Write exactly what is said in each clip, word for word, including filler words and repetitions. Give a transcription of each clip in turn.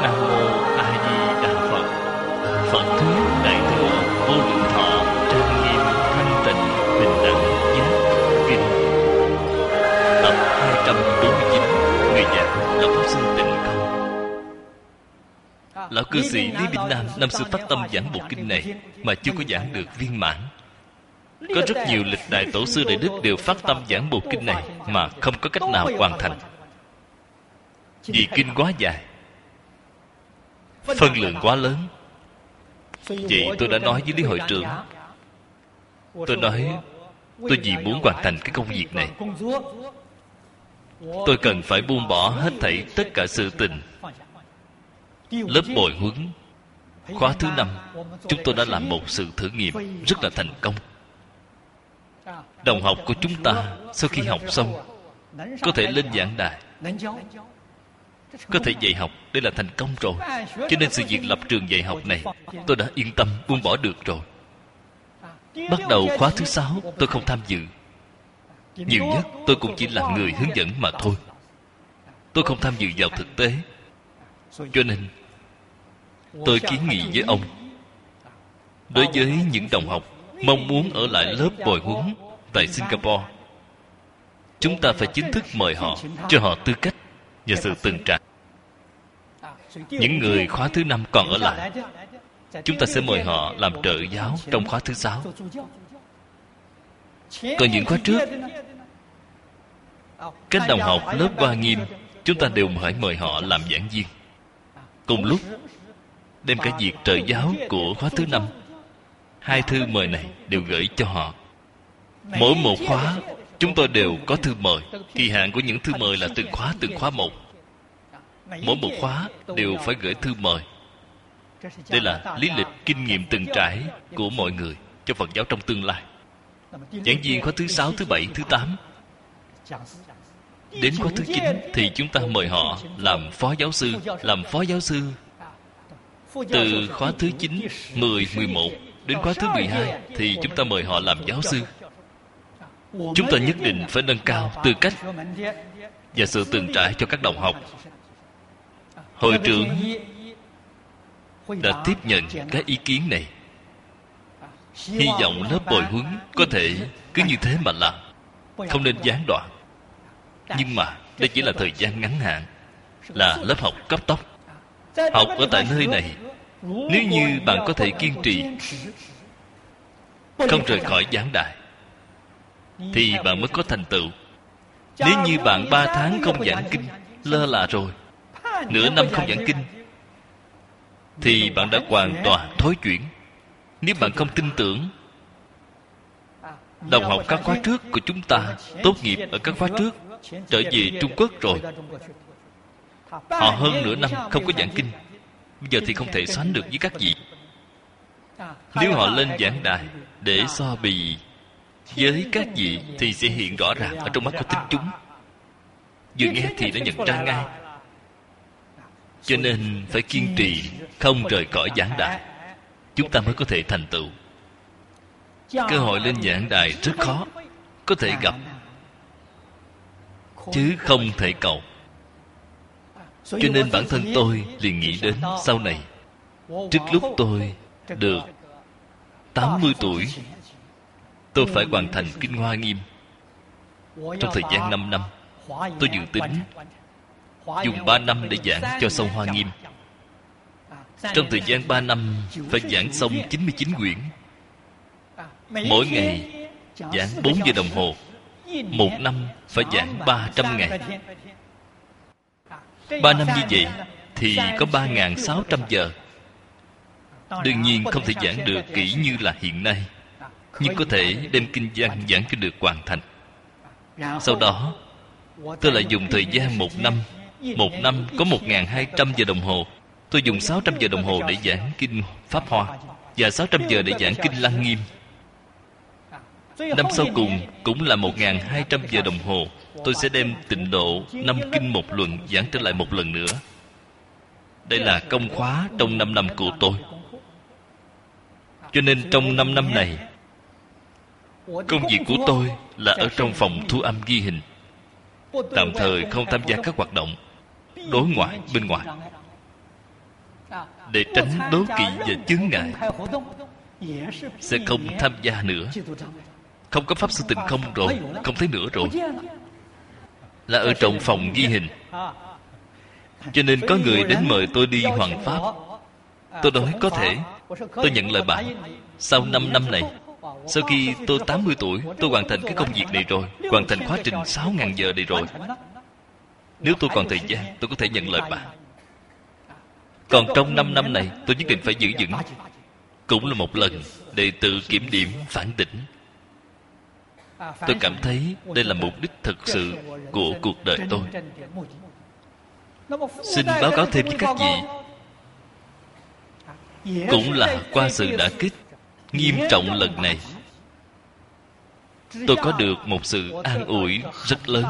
Nam Mô A Di Đà Phật. Phật thuyết Đại thừa Vô Lượng Thọ trang nghiêm thanh tịnh bình đẳng giác kinh. Tập hai trăm bốn mươi chín. Người giảng là pháp sư Tịnh Không. Lão cư sĩ Lý Bình Nam năm xưa phát tâm giảng bộ kinh này mà chưa có giảng được viên mãn. Có rất nhiều lịch đại tổ sư đại đức đều phát tâm giảng bộ kinh này mà không có cách nào hoàn thành, vì kinh quá dài, phân lượng quá lớn. Vậy tôi đã nói với Lý hội trưởng, tôi nói tôi vì muốn hoàn thành cái công việc này, tôi cần phải buông bỏ hết thảy tất cả sự tình. Lớp bồi huấn khóa thứ năm, chúng tôi đã làm một sự thử nghiệm rất là thành công. Đồng học của chúng ta sau khi học xong có thể lên giảng đài, có thể dạy học, đây là thành công rồi. Cho nên sự việc lập trường dạy học này tôi đã yên tâm buông bỏ được rồi. Bắt đầu khóa thứ sáu tôi không tham dự, nhiều nhất tôi cũng chỉ là người hướng dẫn mà thôi. Tôi không tham dự vào thực tế. Cho nên tôi kiến nghị với ông, đối với những đồng học mong muốn ở lại lớp bồi huấn tại Singapore, chúng ta phải chính thức mời họ, cho họ tư cách và sự từng trải. Những người khóa thứ năm còn ở lại, chúng ta sẽ mời họ làm trợ giáo trong khóa thứ sáu. Còn những khóa trước, các đồng học lớp Hoa Nghiêm, chúng ta đều phải mời họ làm giảng viên. Cùng lúc đem cả việc trợ giáo của khóa thứ năm, hai thư mời này đều gửi cho họ. Mỗi một khóa chúng tôi đều có thư mời. Kỳ hạn của những thư mời là từng khóa từng khóa một. Mỗi một khóa đều phải gửi thư mời. Đây là lý lịch kinh nghiệm từng trải của mọi người cho Phật giáo trong tương lai. Giảng viên khóa thứ sáu, thứ bảy, thứ tám, đến khóa thứ chín thì chúng ta mời họ làm phó giáo sư. Làm phó giáo sư từ khóa thứ chín, mười, mười một đến khóa thứ mười hai thì chúng ta mời họ làm giáo sư. Chúng ta nhất định phải nâng cao tư cách và sự từng trải cho các đồng học. Hội trưởng đã tiếp nhận các ý kiến này, hy vọng lớp bồi huấn có thể cứ như thế mà làm, không nên gián đoạn. Nhưng mà đây chỉ là thời gian ngắn hạn, là lớp học cấp tốc. Học ở tại nơi này, nếu như bạn có thể kiên trì, không rời khỏi giảng đài, thì bạn mới có thành tựu. Nếu như bạn ba tháng không giảng kinh, lơ là rồi, nửa năm không giảng kinh, thì bạn đã hoàn toàn thối chuyển. Nếu bạn không tin tưởng, đồng học các khóa trước của chúng ta tốt nghiệp ở các khóa trước, trở về Trung Quốc rồi, họ hơn nửa năm không có giảng kinh, bây giờ thì không thể sánh được với các vị. Nếu họ lên giảng đài để so bì với các vị thì sẽ hiện rõ ràng ở trong mắt của tín chúng. Vừa nghe thì đã nhận ra ngay. Cho nên phải kiên trì, không rời khỏi giảng đài, chúng ta mới có thể thành tựu. Cơ hội lên giảng đài rất khó, có thể gặp chứ không thể cầu. Cho nên bản thân tôi liền nghĩ đến sau này, trước lúc tôi được tám mươi tuổi, tôi phải hoàn thành Kinh Hoa Nghiêm. Trong thời gian năm năm, tôi dự tính dùng ba năm để giảng cho xong Hoa Nghiêm. Trong thời gian ba năm phải giảng xong chín mươi chín quyển. Mỗi ngày giảng bốn giờ đồng hồ. Một năm phải giảng ba trăm ngày. Ba năm như vậy thì có ba nghìn sáu trăm giờ. Đương nhiên không thể giảng được kỹ như là hiện nay, nhưng có thể đem kinh văn giảng cho được hoàn thành. Sau đó tôi lại dùng thời gian một năm. Một năm có một nghìn hai trăm giờ đồng hồ. Tôi dùng sáu trăm giờ đồng hồ để giảng kinh Pháp Hoa, và sáu trăm giờ để giảng kinh Lăng Nghiêm. Năm sau cùng cũng là một nghìn hai trăm giờ đồng hồ. Tôi sẽ đem Tịnh Độ năm kinh một luận giảng trở lại một lần nữa. Đây là công khóa trong năm năm của tôi. Cho nên trong năm năm này, công việc của tôi là ở trong phòng thu âm ghi hình, tạm thời không tham gia các hoạt động đối ngoại bên ngoài. để tránh đố kỵ và chướng ngại, sẽ không tham gia nữa. Không có pháp sư Tịnh Không rồi, không thấy nữa rồi. Là ở trong phòng ghi hình. Cho nên có người đến mời tôi đi Hoàng Pháp. Tôi nói có thể. Tôi nhận lời bạn. Sau năm năm này, sau khi tôi tám mươi tuổi, tôi hoàn thành cái công việc này rồi, hoàn thành khóa trình sáu nghìn giờ này rồi. Nếu tôi còn thời gian, tôi có thể nhận lời bạn. Còn trong năm năm này, tôi nhất định phải giữ vững. Cũng là một lần để tự kiểm điểm, phản tỉnh. Tôi cảm thấy đây là mục đích thực sự của cuộc đời tôi. Xin báo cáo thêm với các vị, cũng là qua sự đả kích nghiêm trọng lần này, tôi có được một sự an ủi rất lớn.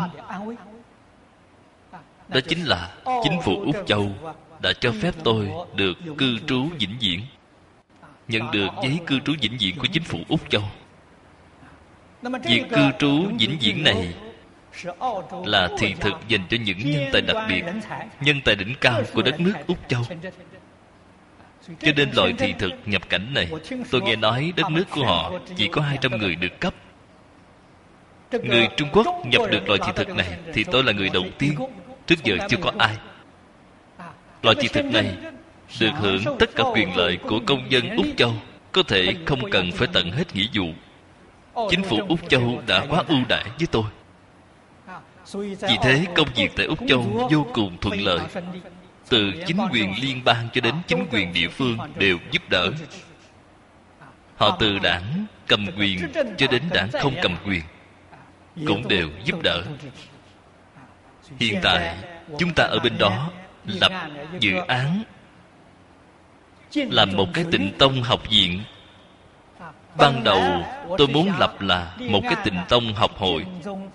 Đó chính là chính phủ Úc Châu đã cho phép tôi được cư trú vĩnh viễn, nhận được giấy cư trú vĩnh viễn của chính phủ Úc Châu. Việc cư trú vĩnh viễn này là thị thực dành cho những nhân tài đặc biệt, nhân tài đỉnh cao của đất nước Úc Châu. Cho nên loại thị thực nhập cảnh này, tôi nghe nói đất nước của họ chỉ có hai trăm người được cấp. Người Trung Quốc nhập được loại thị thực này thì tôi là người đầu tiên. Trước giờ chưa có ai. Loại thị thực này được hưởng tất cả quyền lợi của công dân Úc Châu, có thể không cần phải tận hết nghĩa vụ. Chính phủ Úc Châu đã quá ưu đãi với tôi. Vì thế công việc tại Úc Châu vô cùng thuận lợi. Từ chính quyền liên bang cho đến chính quyền địa phương đều giúp đỡ. Họ từ đảng cầm quyền cho đến đảng không cầm quyền cũng đều giúp đỡ. Hiện tại chúng ta ở bên đó lập dự án làm một cái Tịnh Tông học viện. Ban đầu tôi muốn lập là một cái Tịnh Tông học hội,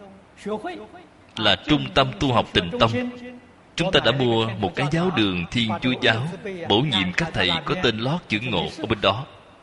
là trung tâm tu học Tịnh Tông. Chúng ta đã mua một cái giáo đường Thiên Chúa giáo, bổ nhiệm các thầy có tên lót chữ ngộ ở bên đó.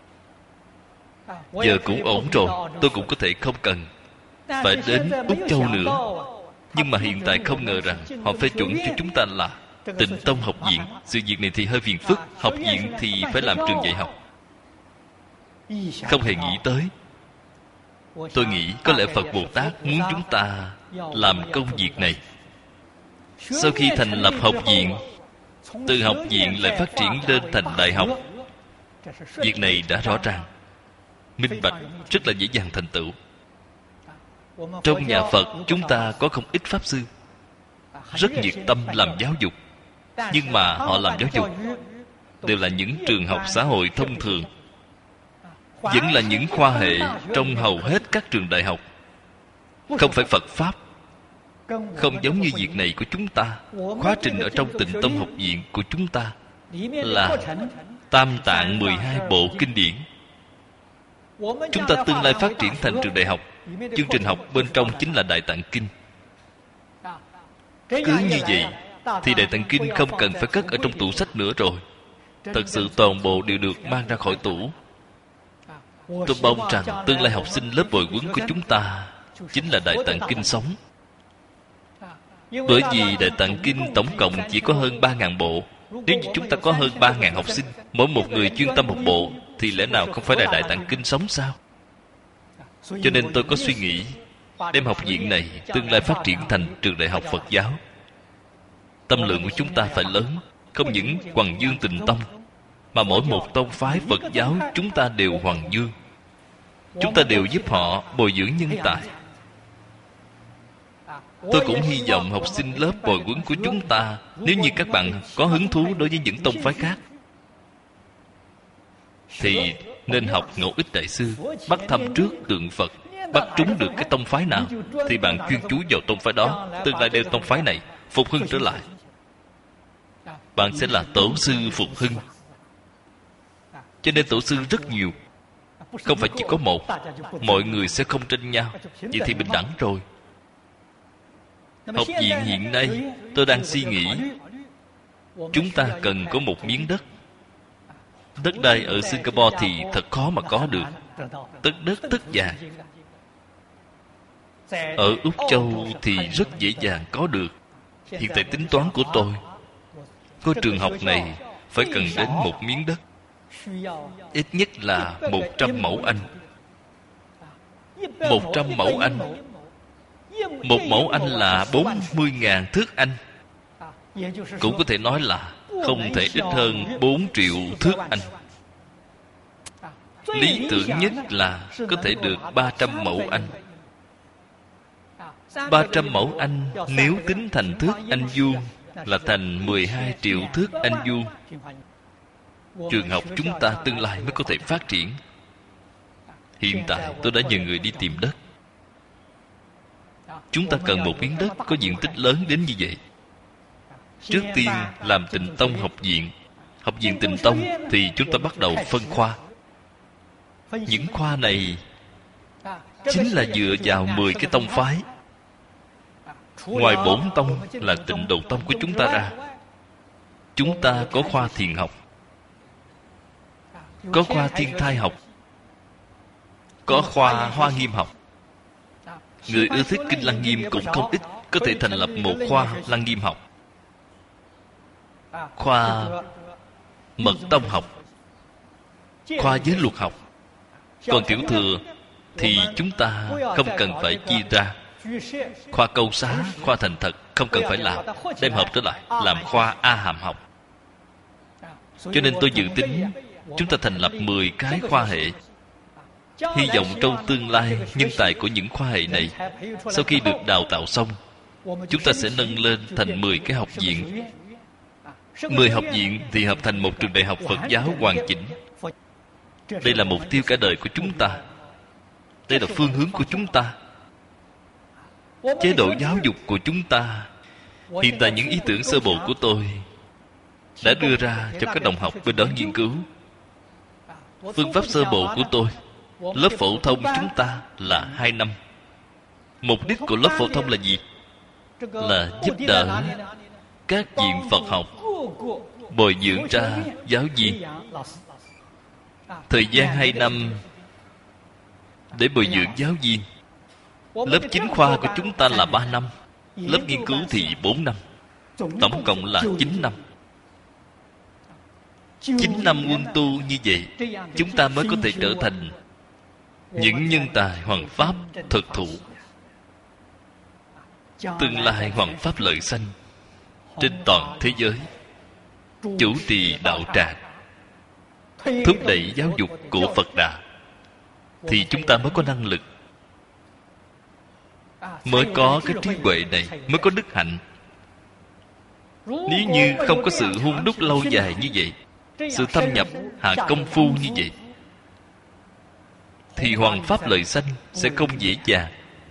Giờ cũng ổn rồi, tôi cũng có thể không cần phải đến Úc Châu nữa. Nhưng mà hiện tại không ngờ rằng họ phê chuẩn cho chúng ta là Tịnh Tông học viện. Sự việc này thì hơi phiền phức. Học viện thì phải làm trường dạy học. Không hề nghĩ tới. Tôi nghĩ có lẽ Phật Bồ Tát muốn chúng ta làm công việc này. Sau khi thành lập học viện, từ học viện lại phát triển lên thành đại học. Việc này đã rõ ràng, minh bạch, rất là dễ dàng thành tựu. Trong nhà Phật chúng ta có không ít pháp sư rất nhiệt tâm làm giáo dục. Nhưng mà họ làm giáo dục đều là những trường học xã hội thông thường, vẫn là những khoa hệ trong hầu hết các trường đại học, không phải Phật Pháp. Không giống như việc này của chúng ta. Khóa trình ở trong Tịnh Tông học viện của chúng ta là Tam Tạng mười hai bộ kinh điển. Chúng ta tương lai phát triển thành trường đại học, chương trình học bên trong chính là Đại Tạng Kinh. Cứ như vậy thì Đại Tạng Kinh không cần phải cất ở trong tủ sách nữa rồi. Thật sự toàn bộ đều được mang ra khỏi tủ. Tôi mong rằng tương lai học sinh lớp bồi huấn của chúng ta chính là Đại Tạng Kinh sống. Bởi vì Đại Tạng Kinh tổng cộng chỉ có hơn ba ngàn bộ. Nếu như chúng ta có hơn ba ngàn học sinh, mỗi một người chuyên tâm một bộ, thì lẽ nào không phải là Đại Tạng Kinh sống sao? Cho nên tôi có suy nghĩ đem học viện này tương lai phát triển thành trường đại học Phật giáo. Tâm lượng của chúng ta phải lớn. Không những Hoằng Dương Tịnh Tông, mà mỗi một tông phái Phật giáo chúng ta đều Hoằng Dương. Chúng ta đều giúp họ bồi dưỡng nhân tài. Tôi cũng hy vọng học sinh lớp bồi huấn của chúng ta, nếu như các bạn có hứng thú đối với những tông phái khác, thì nên học Ngẫu Ích Đại Sư. Bắt thăm trước tượng Phật, bắt trúng được cái tông phái nào thì bạn chuyên chú vào tông phái đó, tương lai đem tông phái này phục hưng trở lại. Bạn sẽ là tổ sư phục hưng. Cho nên tổ sư rất nhiều, không phải chỉ có một. Mọi người sẽ không tranh nhau, vậy thì bình đẳng rồi. Học viện hiện nay tôi đang suy nghĩ, chúng ta cần có một miếng đất. Đất đai ở Singapore thì thật khó mà có được. Tất đất tất vàng. Ở Úc Châu thì rất dễ dàng có được. Hiện tại tính toán của tôi, ngôi trường học này phải cần đến một miếng đất, ít nhất là một trăm mẫu Anh. Một trăm mẫu Anh, một mẫu Anh là bốn mươi ngàn thước Anh. Cũng có thể nói là không thể ít hơn bốn triệu thước Anh. Lý tưởng nhất là có thể được ba trăm mẫu Anh. Ba trăm mẫu Anh nếu tính thành thước Anh vuông là thành mười hai triệu thước Anh vuông. Trường học chúng ta tương lai mới có thể phát triển. Hiện tại tôi đã nhờ người đi tìm đất. Chúng ta cần một miếng đất có diện tích lớn đến như vậy. Trước tiên làm Tịnh Tông học viện. Học viện Tịnh Tông thì chúng ta bắt đầu phân khoa. Những khoa này chính là dựa vào mười cái tông phái. Ngoài bổn tông là Tịnh Độ Tông của chúng ta ra, chúng ta có khoa thiền học, có khoa thiên thai học, có khoa Hoa Nghiêm học. Người ưa thích kinh Lăng Nghiêm cũng không ít, có thể thành lập một khoa Lăng Nghiêm học, khoa Mật Tông học, khoa Giới Luật học. Còn tiểu thừa thì chúng ta không cần phải chia ra. Khoa Câu Xá, khoa Thành Thật không cần phải làm, đem hợp trở lại làm khoa A Hàm học. Cho nên tôi dự tính chúng ta thành lập mười cái khoa hệ. Hy vọng trong tương lai nhân tài của những khoa hệ này sau khi được đào tạo xong, chúng ta sẽ nâng lên thành mười cái học viện. Mười học viện thì hợp thành một trường đại học Phật giáo hoàn chỉnh. Đây là mục tiêu cả đời của chúng ta. Đây là phương hướng của chúng ta. Chế độ giáo dục của chúng ta. Hiện tại những ý tưởng sơ bộ của tôi đã đưa ra cho các đồng học bên đó nghiên cứu. Phương pháp sơ bộ của tôi, lớp phổ thông chúng ta là hai năm. Mục đích của lớp phổ thông là gì? Là giúp đỡ các viện Phật học bồi dưỡng ra giáo viên. Thời gian hai năm để bồi dưỡng giáo viên. Lớp chính khoa của chúng ta là ba năm, lớp nghiên cứu thì bốn năm, tổng cộng là chín năm. Chín năm quân tu như vậy, chúng ta mới có thể trở thành những nhân tài hoằng pháp thực thụ. Tương lai hoằng pháp lợi sanh trên toàn thế giới, chủ trì đạo tràng, thúc đẩy giáo dục của Phật Đà, thì chúng ta mới có năng lực, mới có cái trí huệ này, mới có đức hạnh. Nếu như không có sự hun đúc lâu dài như vậy, sự thâm nhập hạ công phu như vậy, thì hoằng pháp lợi sanh sẽ không dễ dàng.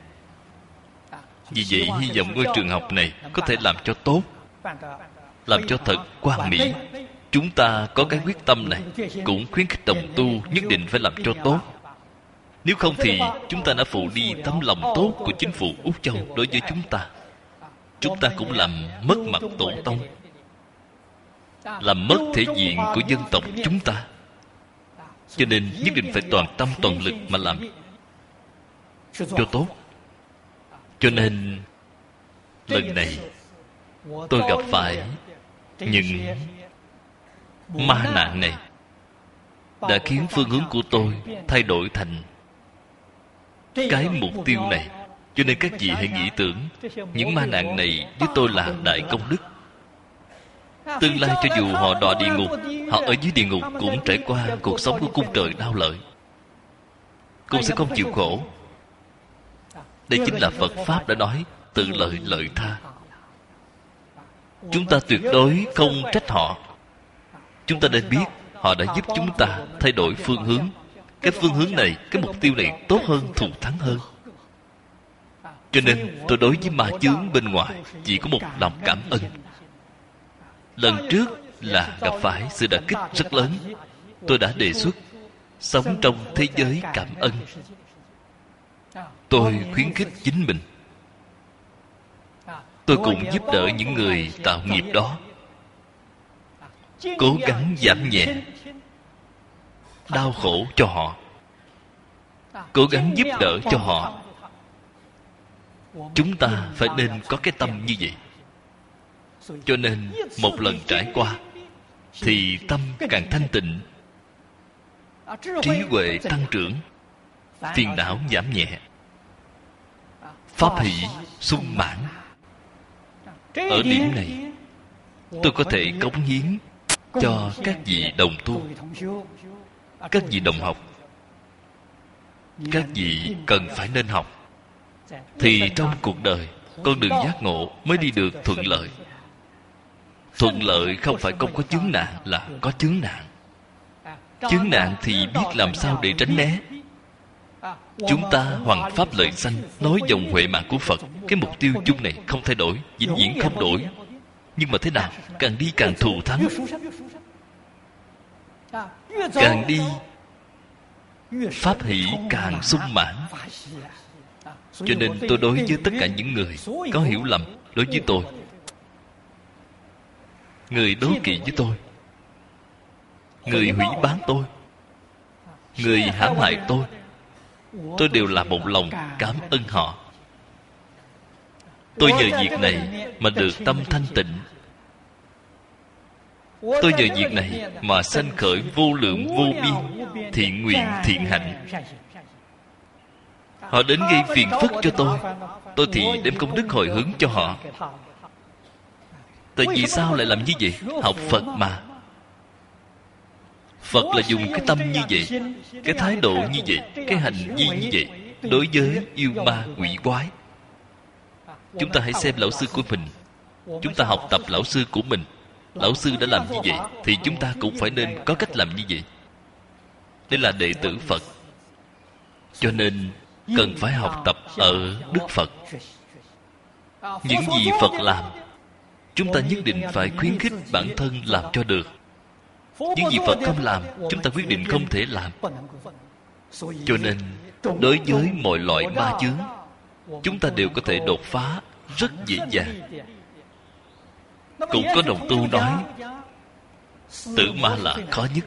Vì vậy hy vọng ngôi trường học này có thể làm cho tốt, làm cho thật hoàn mỹ. Chúng ta có cái quyết tâm này, cũng khuyến khích đồng tu nhất định phải làm cho tốt. Nếu không thì chúng ta đã phụ đi tấm lòng tốt của chính phủ Úc Châu đối với chúng ta. Chúng ta cũng làm mất mặt tổ tông, làm mất thể diện của dân tộc chúng ta. Cho nên nhất định phải toàn tâm toàn lực mà làm cho tốt. Cho nên lần này tôi gặp phải những ma nạn này đã khiến phương hướng của tôi thay đổi thành cái mục tiêu này. Cho nên các vị hãy nghĩ tưởng những ma nạn này với tôi là đại công đức. Tương lai cho dù họ đọa địa ngục, họ ở dưới địa ngục cũng trải qua cuộc sống của cung trời đau lợi, cũng sẽ không chịu khổ. Đây chính là Phật Pháp đã nói tự lợi lợi tha. Chúng ta tuyệt đối không trách họ. Chúng ta nên biết họ đã giúp chúng ta thay đổi phương hướng. Cái phương hướng này, cái mục tiêu này tốt hơn, thù thắng hơn. Cho nên tôi đối với ma chướng bên ngoài chỉ có một lòng cảm ơn. Lần trước là gặp phải sự đả kích rất lớn. Tôi đã đề xuất sống trong thế giới cảm ơn. Tôi khuyến khích chính mình. Tôi cũng giúp đỡ những người tạo nghiệp đó, cố gắng giảm nhẹ đau khổ cho họ, cố gắng giúp đỡ cho họ. Chúng ta phải nên có cái tâm như vậy. Cho nên một lần trải qua, thì tâm càng thanh tịnh, trí huệ tăng trưởng, phiền não giảm nhẹ, pháp hỷ sung mãn. Ở điểm này, tôi có thể cống hiến cho các vị đồng tu, các vị đồng học, các vị cần phải nên học, thì trong cuộc đời con đường giác ngộ mới đi được thuận lợi. Thuận lợi không phải không có chướng nạn, là có chướng nạn. Chướng nạn thì biết làm sao để tránh né. Chúng ta hoằng pháp lợi sanh, nói dòng huệ mạng của Phật. Cái mục tiêu chung này không thay đổi, vĩnh viễn không đổi. Nhưng mà thế nào? Càng đi càng thù thắng. Càng đi pháp hỷ càng sung mãn. Cho nên tôi đối với tất cả những người có hiểu lầm đối với tôi, người đố kỵ với tôi, người hủy bán tôi, người hãm hại tôi, tôi đều là một lòng cảm ơn họ. Tôi nhờ việc này mà được tâm thanh tịnh. Tôi nhờ việc này mà sanh khởi vô lượng vô biên thiện nguyện thiện hạnh. Họ đến gây phiền phức cho tôi, tôi thì đem công đức hồi hướng cho họ. Tại vì sao lại làm như vậy? Học Phật mà. Phật là dùng cái tâm như vậy, cái thái độ như vậy, cái hành vi như vậy đối với yêu ma quỷ quái. Chúng ta hãy xem lão sư của mình, chúng ta học tập lão sư của mình. Lão sư đã làm như vậy thì chúng ta cũng phải nên có cách làm như vậy. Đây là đệ tử Phật, cho nên cần phải học tập ở Đức Phật. Những gì Phật làm, chúng ta nhất định phải khuyến khích bản thân làm cho được. Những gì Phật không làm, chúng ta quyết định không thể làm. Cho nên đối với mọi loại ma chướng, chúng ta đều có thể đột phá rất dễ dàng. Cũng có đồng tu nói tử ma là khó nhất.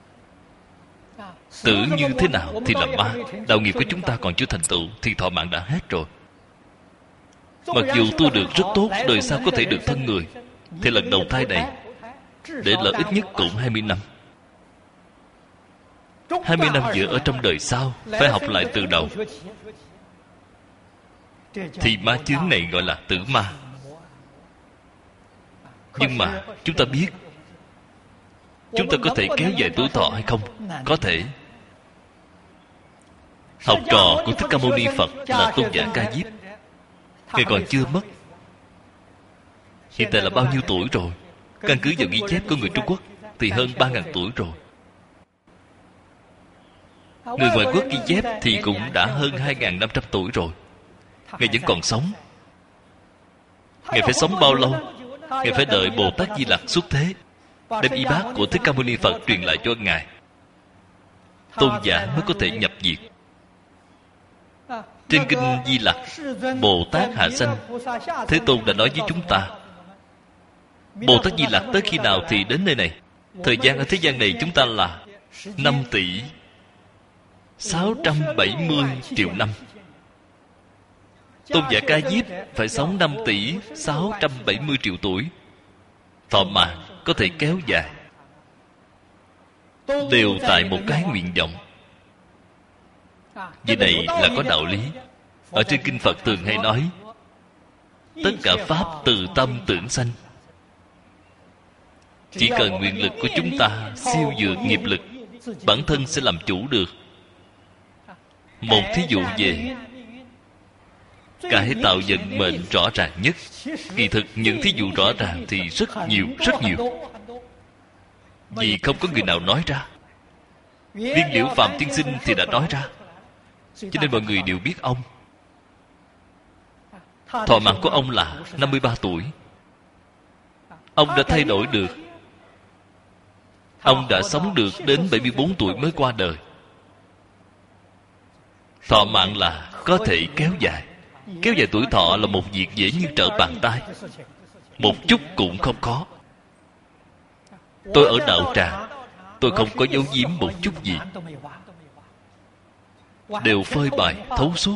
Tử như thế nào thì là ma. Đạo nghiệp của chúng ta còn chưa thành tựu thì thọ mạng đã hết rồi. Mặc dù tu được rất tốt, đời sau có thể được thân người, thì lần đầu thai này để lợi ít nhất cũng hai mươi năm. Hai mươi năm giữa ở trong đời sau phải học lại từ đầu, thì ma chướng này gọi là tử ma. Nhưng mà chúng ta biết chúng ta có thể kéo dài tuổi thọ hay không? Có thể. Học trò của Thích Ca Mâu Ni Phật là Tôn giả Ca Diếp, ngài còn chưa mất. Hiện tại là bao nhiêu tuổi rồi? Căn cứ vào ghi chép của người Trung Quốc thì hơn ba ngàn tuổi rồi. Người ngoại quốc ghi chép thì cũng đã hơn hai ngàn năm trăm tuổi rồi. Ngài vẫn còn sống. Ngài phải sống bao lâu? Ngài phải đợi Bồ Tát Di Lặc xuất thế, đem y bát của Thích Ca Mâu Ni Phật truyền lại cho Ngài, tôn giả mới có thể nhập diệt. Trên kinh Di Lặc, Bồ Tát hạ sanh, Thế Tôn đã nói với chúng ta, Bồ Tát Di Lặc tới khi nào thì đến nơi này. Thời gian ở thế gian này chúng ta là năm tỷ sáu trăm bảy mươi triệu năm. Tôn giả Ca Diếp phải sống năm tỷ sáu trăm bảy mươi triệu tuổi. Thọ mạng có thể kéo dài, đều tại một cái nguyện vọng. Vì này là có đạo lý. Ở trên kinh Phật thường hay nói, tất cả pháp từ tâm tưởng sanh. Chỉ cần nguyện lực của chúng ta siêu vượt nghiệp lực, bản thân sẽ làm chủ được. Một thí dụ về cái tạo vận mệnh rõ ràng nhất. Kỳ thực những thí dụ rõ ràng thì rất nhiều, rất nhiều. Vì không có người nào nói ra. Viên Liễu Phạm Tiên Sinh thì đã nói ra, cho nên mọi người đều biết ông. Thọ mạng của ông là năm mươi ba tuổi. Ông đã thay đổi được. Ông đã sống được đến bảy mươi bốn tuổi mới qua đời. Thọ mạng là có thể kéo dài. Kéo dài tuổi thọ là một việc dễ như trở bàn tay, một chút cũng không khó. Tôi ở đạo tràng, tôi không có giấu giếm một chút gì, đều phơi bày thấu suốt.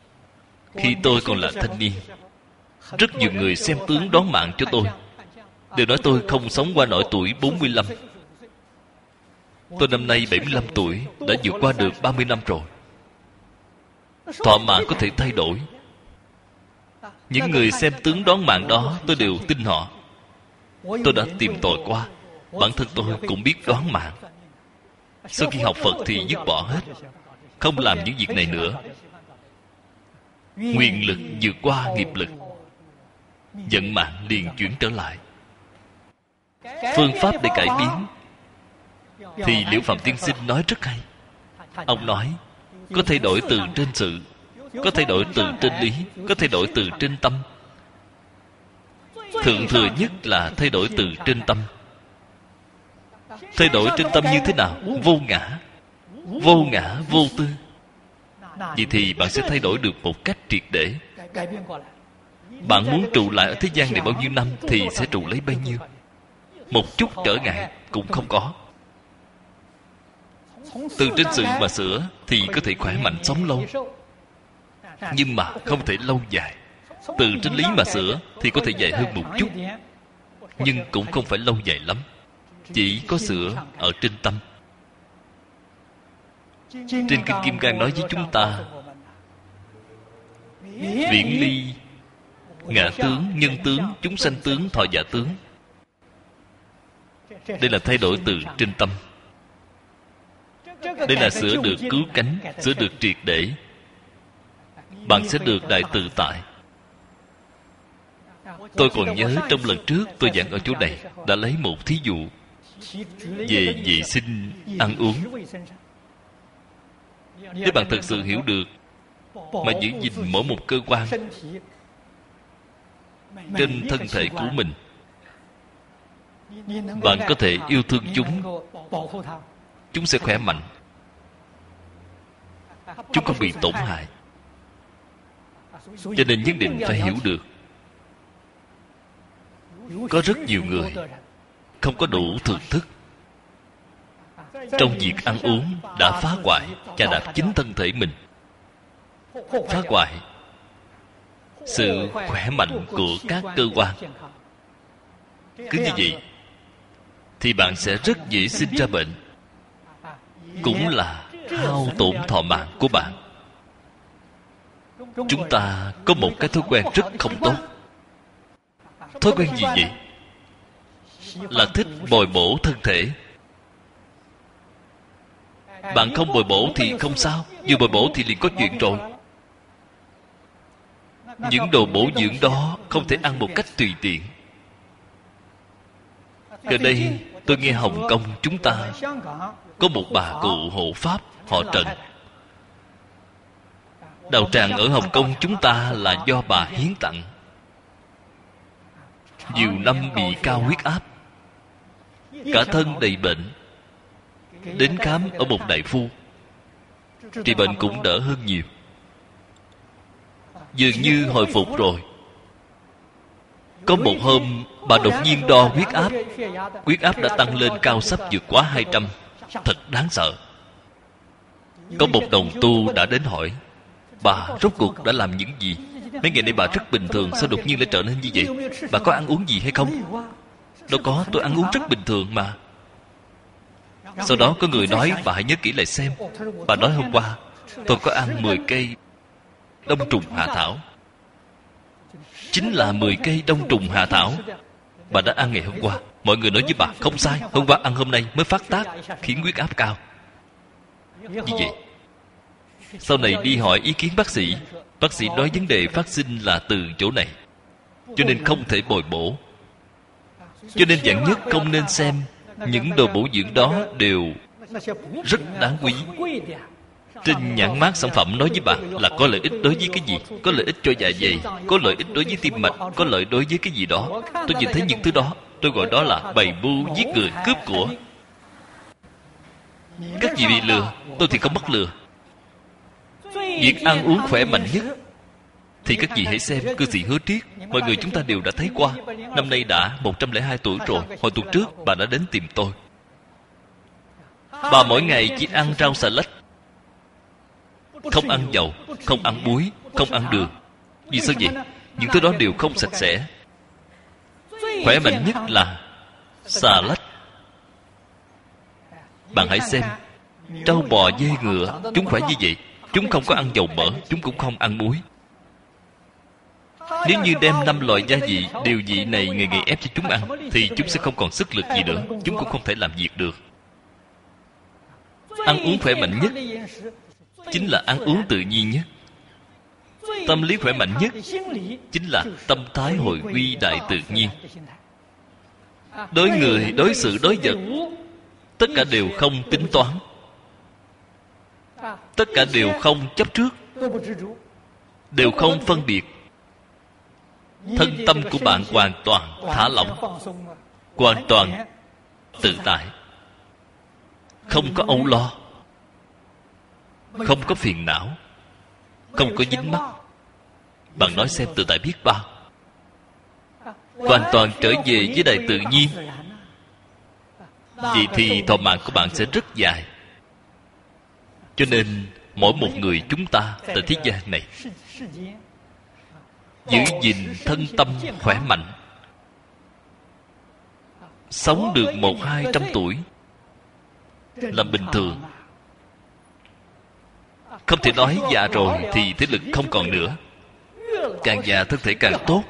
Khi tôi còn là thanh niên, rất nhiều người xem tướng đón mạng cho tôi. đều nói tôi không sống qua nổi tuổi bốn mươi lăm. Tôi năm nay bảy mươi lăm tuổi, đã vượt qua được ba mươi năm rồi. Thọ mạng có thể thay đổi. Những người xem tướng đoán mạng đó, tôi đều tin họ. Tôi đã tìm tòi qua. Bản thân tôi cũng biết đoán mạng. Sau khi học Phật thì dứt bỏ hết, không làm những việc này nữa. Nguyện lực vượt qua nghiệp lực, vận mạng liền chuyển trở lại. Phương pháp để cải biến thì Liễu Phạm Tiên Sinh nói rất hay. Ông nói có thay đổi từ trên sự, có thay đổi từ trên lý, có thay đổi từ trên tâm. Thượng thừa nhất là thay đổi từ trên tâm. Thay đổi trên tâm như thế nào? Vô ngã. Vô ngã vô tư. Vậy thì bạn sẽ thay đổi được một cách triệt để. Bạn muốn trụ lại ở thế gian này bao nhiêu năm thì sẽ trụ lấy bấy nhiêu. Một chút trở ngại cũng không có. Từ trên sự mà sửa thì có thể khỏe mạnh sống lâu, nhưng mà không thể lâu dài. Từ trên lý mà sửa thì có thể dài hơn một chút, nhưng cũng không phải lâu dài lắm. Chỉ có sửa ở trên tâm. Trên Kinh Kim Cang nói với chúng ta: viễn ly ngã tướng, nhân tướng, chúng sanh tướng, thọ giả tướng. Đây là thay đổi từ trên tâm. Đây là sửa được cứu cánh, sửa được triệt để. Bạn sẽ được đại tự tại. Tôi còn nhớ trong lần trước tôi giảng ở chỗ này đã lấy một thí dụ về vệ sinh ăn uống. Nếu bạn thật sự hiểu được mà giữ gìn mỗi một cơ quan trên thân thể của mình, bạn có thể yêu thương chúng, chúng sẽ khỏe mạnh, chúng không bị tổn hại. Cho nên nhất định phải hiểu được. Có rất nhiều người không có đủ thưởng thức, trong việc ăn uống đã phá hoại chà đạp chính thân thể mình, phá hoại sự khỏe mạnh của các cơ quan. Cứ như vậy thì bạn sẽ rất dễ sinh ra bệnh, cũng là hao tổn thọ mạng của bạn. Chúng ta có một cái thói quen rất không tốt. Thói quen gì vậy? Là thích bồi bổ thân thể. Bạn không bồi bổ thì không sao, vừa bồi bổ thì liền có chuyện rồi. Những đồ bổ dưỡng đó không thể ăn một cách tùy tiện. Gần đây tôi nghe Hồng Kông chúng ta có một bà cụ hộ pháp họ Trần. Đạo tràng ở Hồng Kông chúng ta là do bà hiến tặng. Nhiều năm bị cao huyết áp, cả thân đầy bệnh, đến khám ở một đại phu, trị bệnh cũng đỡ hơn nhiều, dường như hồi phục rồi. Có một hôm bà đột nhiên đo huyết áp, huyết áp đã tăng lên cao sắp vượt quá hai trăm. Thật đáng sợ. Có một đồng tu đã đến hỏi bà rốt cuộc đã làm những gì. Mấy ngày nay bà rất bình thường, sao đột nhiên lại trở nên như vậy? Bà có ăn uống gì hay không? Đâu có, tôi ăn uống rất bình thường mà. Sau đó có người nói bà hãy nhớ kỹ lại xem. Bà nói hôm qua tôi có ăn mười cây đông trùng hạ thảo. Chính là mười cây đông trùng hạ thảo bà đã ăn ngày hôm qua. Mọi người nói với bà không sai, hôm qua ăn hôm nay mới phát tác, khiến huyết áp cao. Như vậy sau này đi hỏi ý kiến bác sĩ, bác sĩ nói vấn đề phát sinh là từ chỗ này, cho nên không thể bồi bổ. Cho nên vạn nhất không nên xem những đồ bổ dưỡng đó đều rất đáng quý. Trên nhãn mác sản phẩm nói với bạn là có lợi ích đối với cái gì, có lợi ích cho dạ dày, có lợi ích đối với tim mạch, có lợi đối với cái gì đó. Tôi nhìn thấy những thứ đó, tôi gọi đó là bày mưu giết người cướp của. Các vị bị lừa, tôi thì không bắt lừa. Việc ăn uống khỏe mạnh nhất thì các vị hãy xem cư sĩ Hứa Triết. Mọi người chúng ta đều đã thấy qua. Năm nay đã một trăm lẻ hai tuổi rồi. Hồi tuần trước bà đã đến tìm tôi. Bà mỗi ngày chỉ ăn rau xà lách, không ăn dầu, không ăn muối, không ăn đường. Vì sao vậy? Những thứ đó đều không sạch sẽ. Khỏe mạnh nhất là xà lách. Bạn hãy xem, trâu bò dê ngựa, chúng khỏe như vậy. Chúng không có ăn dầu mỡ, chúng cũng không ăn muối. Nếu như đem năm loại gia vị điều vị này ngày ngày ép cho chúng ăn, thì chúng sẽ không còn sức lực gì nữa. Chúng cũng không thể làm việc được. Ăn uống khỏe mạnh nhất chính là ăn uống tự nhiên nhất. Tâm lý khỏe mạnh nhất chính là tâm thái hồi quy đại tự nhiên. Đối người, đối sự, đối vật, tất cả đều không tính toán, tất cả đều không chấp trước, đều không phân biệt. Thân tâm của bạn hoàn toàn thả lỏng, hoàn toàn tự tại, không có âu lo, không có phiền não, không có dính mắc. Bạn nói xem tự tại biết bao. Hoàn toàn trở về với đại tự nhiên. Vậy thì thọ mạng của bạn sẽ rất dài. Cho nên mỗi một người chúng ta tại thế gian này giữ gìn thân tâm khỏe mạnh, sống được một hai trăm tuổi là bình thường. Không thể nói già rồi thì thế lực không còn nữa. Càng già thân thể càng tốt.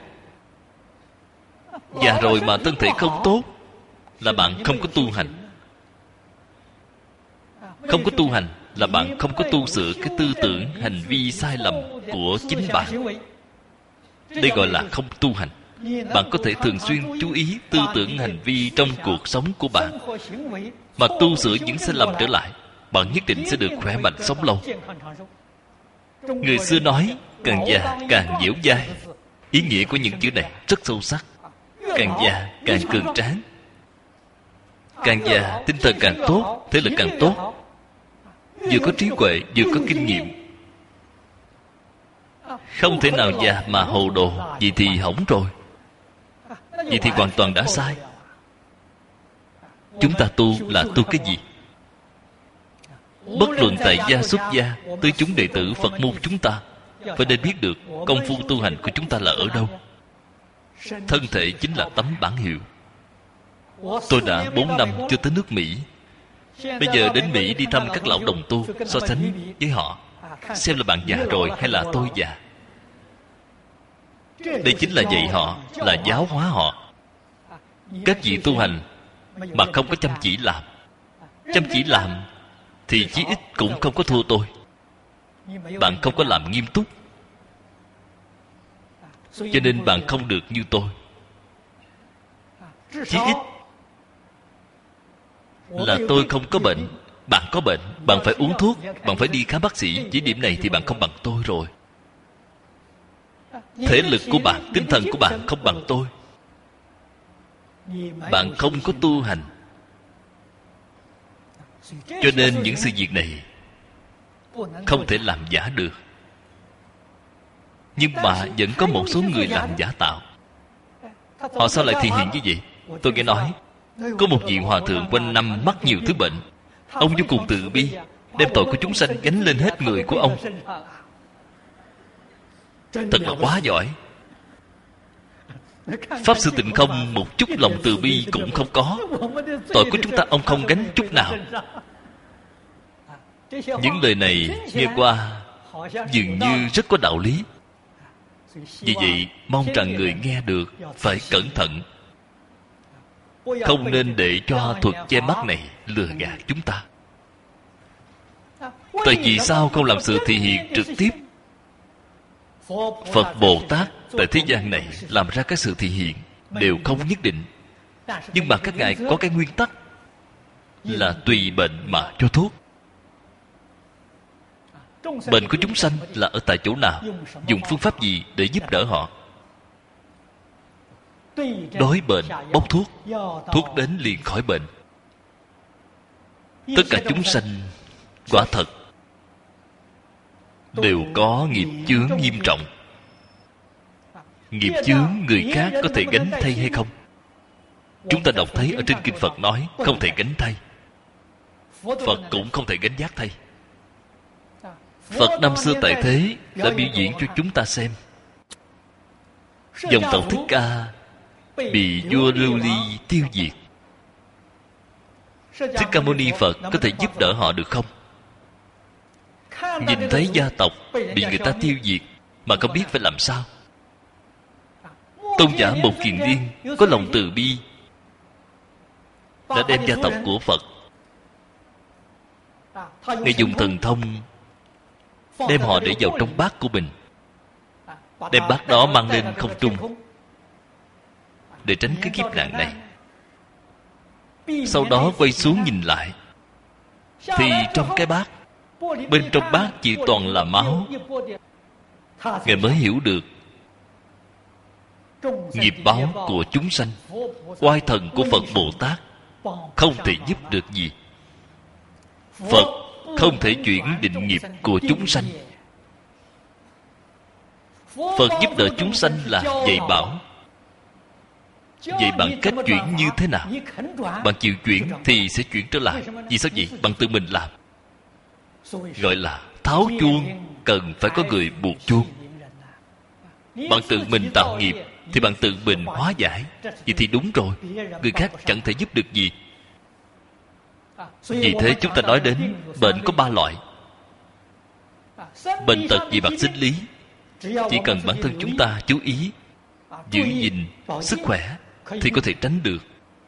Già rồi mà thân thể không tốt là bạn không có tu hành. Không có tu hành là bạn không có tu sửa cái tư tưởng, hành vi sai lầm của chính bạn. Đây gọi là không tu hành. Bạn có thể thường xuyên chú ý tư tưởng, hành vi trong cuộc sống của bạn, mà tu sửa những sai lầm trở lại, bạn nhất định sẽ được khỏe mạnh sống lâu. Người xưa nói càng già càng dẻo dai. Ý nghĩa của những chữ này rất sâu sắc. Càng già càng cường tráng. Càng già tinh thần càng tốt, thế lực càng tốt. Vừa có trí huệ, vừa có kinh nghiệm. Không thể nào già mà hồ đồ. Vậy thì hỏng rồi. Vậy thì hoàn toàn đã sai. Chúng ta tu là tu cái gì? Bất luận tại gia xuất gia, tới chúng đệ tử Phật môn chúng ta phải nên biết được công phu tu hành của chúng ta là ở đâu. Thân thể chính là tấm bản hiệu. Tôi đã bốn năm chưa tới nước Mỹ. Bây giờ đến Mỹ đi thăm các lão đồng tu, so sánh với họ, xem là bạn già rồi hay là tôi già. Đây chính là dạy họ, là giáo hóa họ. Các vị tu hành mà không có chăm chỉ làm, chăm chỉ làm thì chí ít cũng không có thua tôi. Bạn không có làm nghiêm túc, cho nên bạn không được như tôi. Chí ít là tôi không có bệnh, bạn có bệnh, bạn phải uống thuốc, bạn phải đi khám bác sĩ. Chỉ điểm này thì bạn không bằng tôi rồi. Thể lực của bạn, tinh thần của bạn không bằng tôi. Bạn không có tu hành. Cho nên những sự việc này không thể làm giả được. Nhưng mà vẫn có một số người làm giả tạo. Họ sao lại thể hiện như vậy? Tôi nghe nói có một vị hòa thượng quanh năm mắc nhiều thứ bệnh. Ông vô cùng từ bi, đem tội của chúng sanh gánh lên hết người của ông. Thật là quá giỏi. Pháp Sư Tịnh Không một chút lòng từ bi cũng không có. Tội của chúng ta ông không gánh chút nào. Những lời này nghe qua dường như rất có đạo lý. Vì vậy mong rằng người nghe được phải cẩn thận, không nên để cho thuật che mắt này lừa gạt chúng ta. Tại vì sao không làm sự thể hiện trực tiếp? Phật Bồ Tát tại thế gian này làm ra các sự thể hiện đều không nhất định. Nhưng mà các ngài có cái nguyên tắc là tùy bệnh mà cho thuốc. Bệnh của chúng sanh là ở tại chỗ nào, dùng phương pháp gì để giúp đỡ họ. Đói bệnh bốc thuốc, thuốc đến liền khỏi bệnh. Tất cả chúng sanh quả thật đều có nghiệp chướng nghiêm trọng. Nghiệp chướng người khác có thể gánh thay hay không? Chúng ta đọc thấy ở trên kinh Phật nói không thể gánh thay. Phật cũng không thể gánh vác thay. Phật năm xưa tại thế đã biểu diễn cho chúng ta xem. Dòng tộc Thích Ca bị vua Lưu Ly tiêu diệt. Thích Ca Mâu Ni Phật có thể giúp đỡ họ được không? Nhìn thấy gia tộc bị người ta tiêu diệt mà không biết phải làm sao. Tôn giả Một Kiền Liên có lòng từ bi, đã đem gia tộc của Phật, Ngài dùng thần thông đem họ để vào trong bát của mình, đem bát đó mang lên không trung để tránh cái kiếp nạn này. Sau đó quay xuống nhìn lại, thì trong cái bát, bên trong bát chỉ toàn là máu. Ngài mới hiểu được nghiệp báo của chúng sanh, oai thần của Phật Bồ Tát không thể giúp được gì. Phật không thể chuyển định nghiệp của chúng sanh. Phật giúp đỡ chúng sanh là dạy bảo. Vậy bạn cách chuyển như thế nào? Bạn chịu chuyển thì sẽ chuyển trở lại. Vì sao vậy? Bạn tự mình làm. Gọi là tháo chuông, cần phải có người buộc chuông. Bạn tự mình tạo nghiệp thì bạn tự mình hóa giải. Vậy thì đúng rồi, người khác chẳng thể giúp được gì. Vì thế chúng ta nói đến bệnh có ba loại. Bệnh tật về mặt sinh lý, chỉ cần bản thân chúng ta chú ý giữ gìn sức khỏe thì có thể tránh được.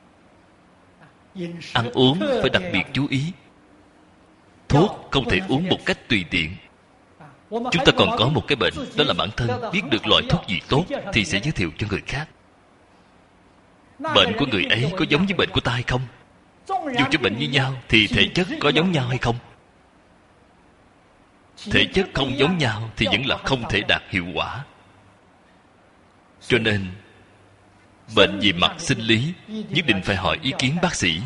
Ăn uống phải đặc biệt chú ý. Thuốc không thể uống một cách tùy tiện. Chúng ta còn có một cái bệnh, đó là bản thân biết được loại thuốc gì tốt thì sẽ giới thiệu cho người khác. Bệnh của người ấy có giống với bệnh của ta hay không? Dù cho bệnh như nhau thì thể chất có giống nhau hay không? Thể chất không giống nhau thì vẫn là không thể đạt hiệu quả. Cho nên bệnh về mặt sinh lý nhất định phải hỏi ý kiến bác sĩ,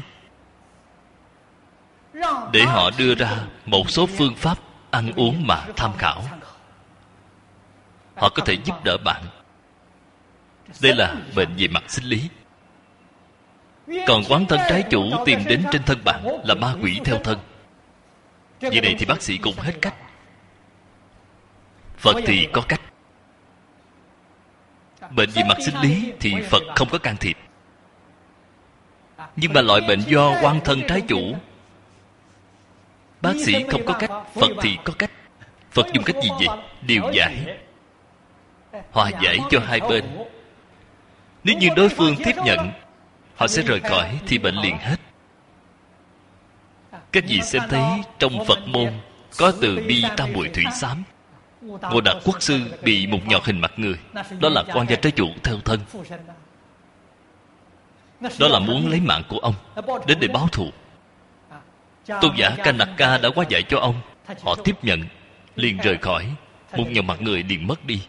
để họ đưa ra một số phương pháp ăn uống mà tham khảo. Họ có thể giúp đỡ bạn. Đây là bệnh về mặt sinh lý. Còn quán thân trái chủ tìm đến trên thân bạn là ma quỷ theo thân. Vậy này thì bác sĩ cũng hết cách. Phật thì có cách. Bệnh về mặt sinh lý thì Phật không có can thiệp. Nhưng mà loại bệnh do oan thân trái chủ, bác sĩ không có cách, Phật thì có cách. Phật dùng cách gì vậy? Điều giải, hòa giải cho hai bên. Nếu như đối phương tiếp nhận, họ sẽ rời cõi thì bệnh liền hết. Các vị xem thấy trong Phật môn có từ bi tam muội thủy xám. Ngô Đạt Quốc sư bị một nhọt hình mặt người, đó là quan gia trái chủ theo thân. Đó là muốn lấy mạng của ông, đến để báo thù. Tôn giả Kanaka đã hóa giải cho ông. Họ tiếp nhận, liền rời khỏi. Một nhọt mặt người liền mất đi.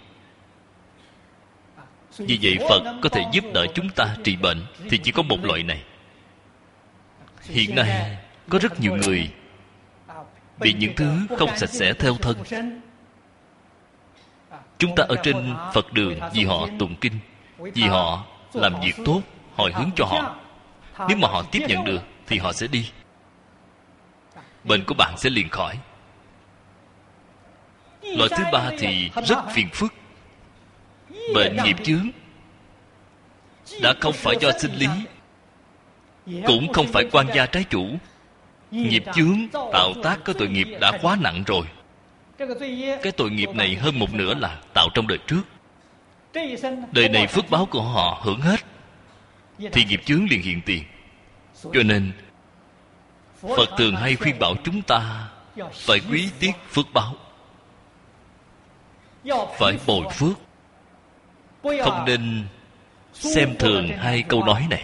Vì vậy Phật có thể giúp đỡ chúng ta trị bệnh thì chỉ có một loại này. Hiện nay có rất nhiều người bị những thứ không sạch sẽ theo thân. Chúng ta ở trên Phật đường vì họ tụng kinh, vì họ làm việc tốt, hồi hướng cho họ. Nếu mà họ tiếp nhận được thì họ sẽ đi. Bệnh của bạn sẽ liền khỏi. Loại thứ ba thì rất phiền phức. Bệnh nghiệp chướng đã không phải do sinh lý, cũng không phải quan gia trái chủ. Nghiệp chướng tạo tác có tội nghiệp đã quá nặng rồi. Cái tội nghiệp này hơn một nửa là tạo trong đời trước. Đời này phước báo của họ hưởng hết thì nghiệp chướng liền hiện tiền. Cho nên Phật thường hay khuyên bảo chúng ta phải quý tiếc phước báo, phải bồi phước. Không nên xem thường hai câu nói này.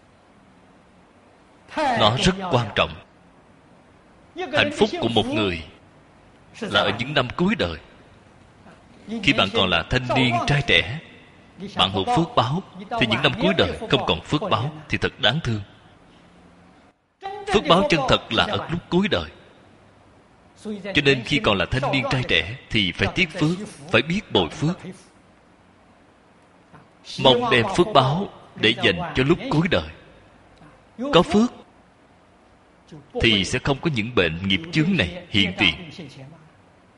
Nó rất quan trọng. Hạnh phúc của một người là ở những năm cuối đời. Khi bạn còn là thanh niên trai trẻ, bạn hưởng phước báo, thì những năm cuối đời không còn phước báo thì thật đáng thương. Phước báo chân thật là ở lúc cuối đời. Cho nên khi còn là thanh niên trai trẻ thì phải tiếc phước, phải biết bồi phước, mong đem phước báo để dành cho lúc cuối đời. Có phước thì sẽ không có những bệnh nghiệp chướng này hiện tiền.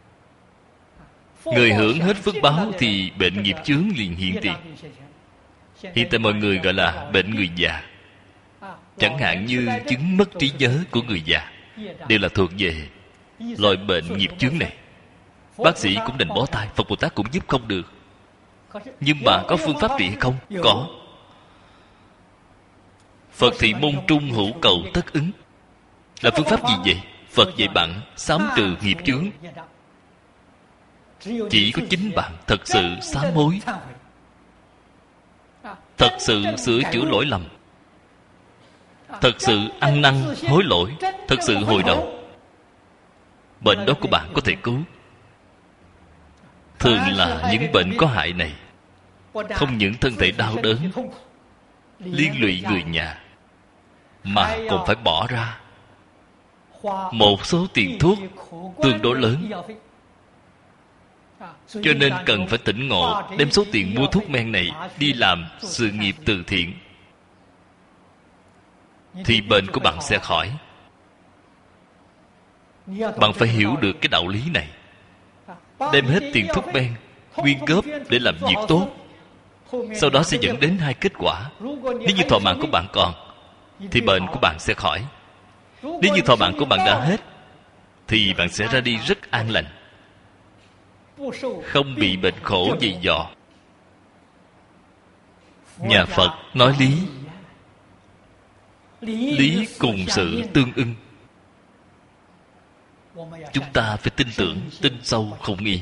Người hưởng hết phước báo thì bệnh nghiệp chướng liền hiện tiền. Hiện tại mọi người gọi là bệnh người già. Chẳng hạn như chứng mất trí nhớ của người già, đều là thuộc về loại bệnh nghiệp chướng này. Bác sĩ cũng đành bó tay, Phật Bồ Tát cũng giúp không được. Nhưng mà có phương pháp trị hay không? Có. Phật thị môn trung hữu cầu tất ứng. Là phương pháp gì vậy? Phật dạy bạn sám trừ nghiệp chướng. Chỉ có chính bạn thật sự sám hối, thật sự sửa chữa lỗi lầm, thật sự ăn năn hối lỗi, thật sự hồi đầu, bệnh đó của bạn có thể cứu. Thường là những bệnh có hại này không những thân thể đau đớn, liên lụy người nhà, mà còn phải bỏ ra một số tiền thuốc tương đối lớn. Cho nên cần phải tỉnh ngộ, đem số tiền mua thuốc men này đi làm sự nghiệp từ thiện, thì bệnh của bạn sẽ khỏi. Bạn phải hiểu được cái đạo lý này. Đem hết tiền thuốc men quyên góp để làm việc tốt, sau đó sẽ dẫn đến hai kết quả. Nếu như thọ mạng của bạn còn, thì bệnh của bạn sẽ khỏi. Nếu như thọ mạng của bạn đã hết, thì bạn sẽ ra đi rất an lành, không bị bệnh khổ dày dò. Nhà Phật nói lý, lý cùng sự tương ưng. Chúng ta phải tin tưởng, tin sâu không nghi.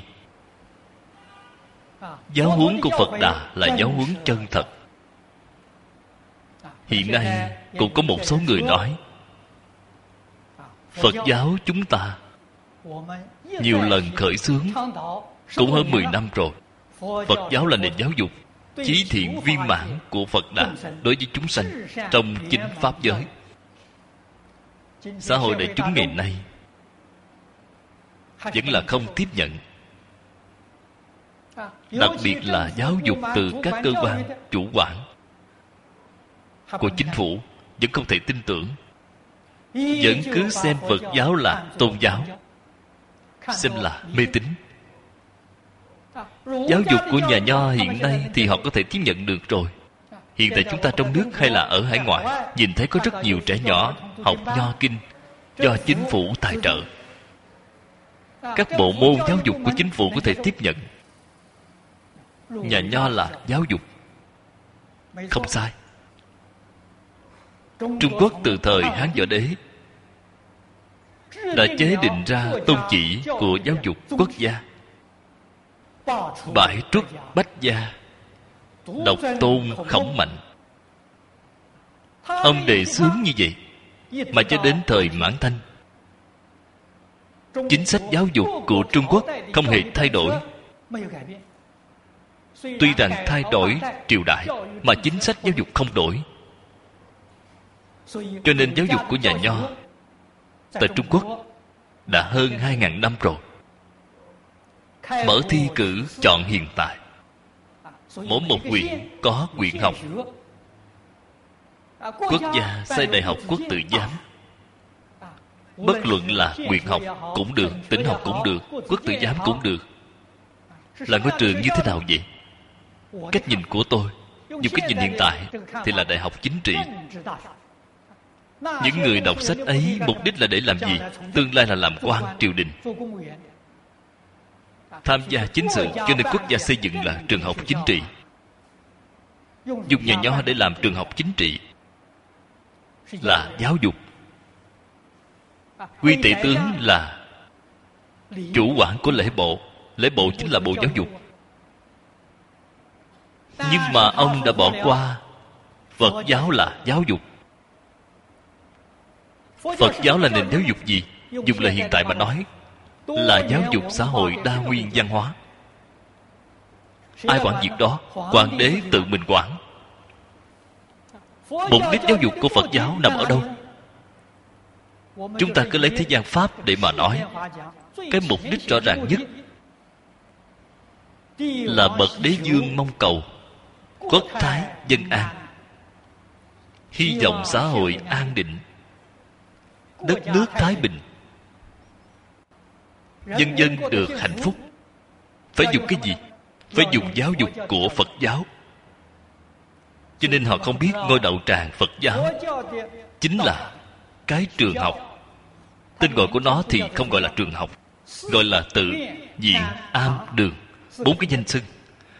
Giáo huấn của Phật Đà là giáo huấn chân thật. Hiện nay cũng có một số người nói Phật giáo chúng ta nhiều lần khởi xướng, cũng hơn mười năm rồi. Phật giáo là nền giáo dục chí thiện viên mãn của Phật Đà đối với chúng sanh trong chính pháp giới. Xã hội đại chúng ngày nay vẫn là không tiếp nhận. Đặc biệt là giáo dục từ các cơ quan chủ quản của chính phủ vẫn không thể tin tưởng, vẫn cứ xem Phật giáo là tôn giáo, xem là mê tín. Giáo dục của nhà Nho hiện nay thì họ có thể tiếp nhận được rồi. Hiện tại chúng ta trong nước hay là ở hải ngoại, nhìn thấy có rất nhiều trẻ nhỏ học Nho kinh do chính phủ tài trợ. Các bộ môn giáo dục của chính phủ có thể tiếp nhận. Nhà Nho là giáo dục, không sai. Trung Quốc từ thời Hán Võ Đế đã chế định ra tôn chỉ của giáo dục quốc gia: bãi truất bách gia, độc tôn khổng mạnh. Ông đề xướng như vậy, mà cho đến thời Mãn Thanh, chính sách giáo dục của Trung Quốc không hề thay đổi. Tuy rằng thay đổi triều đại, mà chính sách giáo dục không đổi. Cho nên giáo dục của nhà Nho tại Trung Quốc đã hơn hai ngàn năm rồi. Mở thi cử chọn hiện tại, mỗi một huyện có huyện học. Quốc gia xây đại học quốc tự giám. Bất luận là huyện học cũng được, tỉnh học cũng được, quốc tự giám cũng được. Là ngôi trường như thế nào vậy? Cách nhìn của tôi, dùng cách nhìn hiện tại, thì là đại học chính trị. Những người đọc sách ấy mục đích là để làm gì? Tương lai là làm quan triều đình, tham gia chính sự. Cho nên quốc gia xây dựng là trường học chính trị. Dùng nhà Nho để làm trường học chính trị là giáo dục. Quy tể tướng là chủ quản của lễ bộ. Lễ bộ chính là bộ giáo dục. Nhưng mà ông đã bỏ qua Phật giáo là giáo dục. Phật giáo là nền giáo dục gì? Dùng lời hiện tại mà nói, là giáo dục xã hội đa nguyên văn hóa. Ai quản việc đó? Hoàng đế tự mình quản. Mục đích giáo dục của Phật giáo nằm ở đâu? Chúng ta cứ lấy thế gian pháp để mà nói. Cái mục đích rõ ràng nhất là bậc đế vương mong cầu quốc thái dân an, hy vọng xã hội an định, đất nước thái bình, nhân dân được hạnh phúc. Phải dùng cái gì? Phải dùng giáo dục của Phật giáo. cho nên họ không biết ngôi đạo tràng Phật giáo chính là cái trường học. Tên gọi của nó thì không gọi là trường học, gọi là tự viện am đường. Bốn cái danh xưng.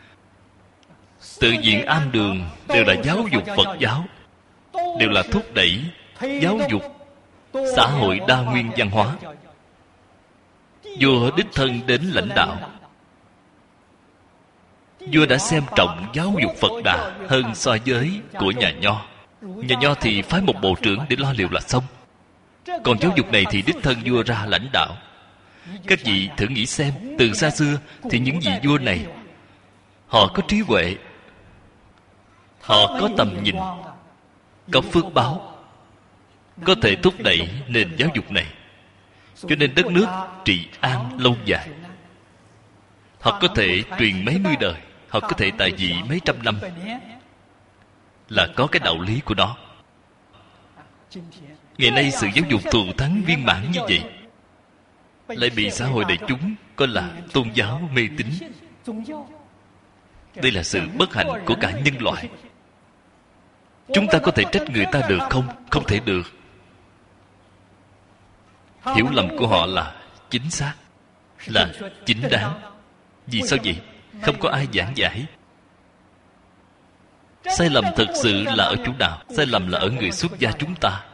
Tự viện am đường đều là giáo dục Phật giáo, đều là thúc đẩy giáo dục xã hội đa nguyên văn hóa. Vua đích thân đến lãnh đạo. Vua đã xem trọng giáo dục Phật Đà hơn so với của nhà Nho. Nhà Nho thì phái một bộ trưởng để lo liệu là xong. Còn giáo dục này thì đích thân vua ra lãnh đạo. Các vị thử nghĩ xem, từ xa xưa thì những vị vua này, họ có trí huệ, họ có tầm nhìn, có phước báo, có thể thúc đẩy nền giáo dục này, cho nên đất nước trị an lâu dài. Họ có thể truyền mấy mươi đời, họ có thể tại vị mấy trăm năm, là có cái đạo lý của nó. Ngày nay sự giáo dục thù thắng viên mãn như vậy, lại bị xã hội đại chúng coi là tôn giáo mê tín. Đây là sự bất hạnh của cả nhân loại. Chúng ta có thể trách người ta được không? Không thể được. Hiểu lầm của họ là chính xác, là chính đáng. Vì sao vậy? Không có ai giảng giải. Sai lầm thực sự là ở chỗ nào? Sai lầm là ở người xuất gia chúng ta.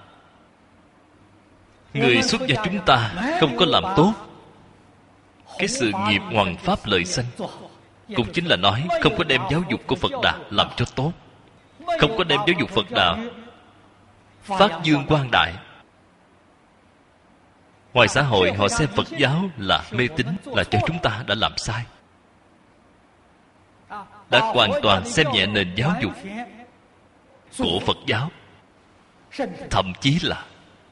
Người xuất gia chúng ta không có làm tốt cái sự nghiệp hoằng pháp lợi sanh. Cũng chính là nói không có đem giáo dục của Phật Đà làm cho tốt, không có đem giáo dục Phật Đà phát dương quang đại. Ngoài xã hội họ xem Phật giáo là mê tín, là cho chúng ta đã làm sai, đã hoàn toàn xem nhẹ nền giáo dục của Phật giáo. Thậm chí là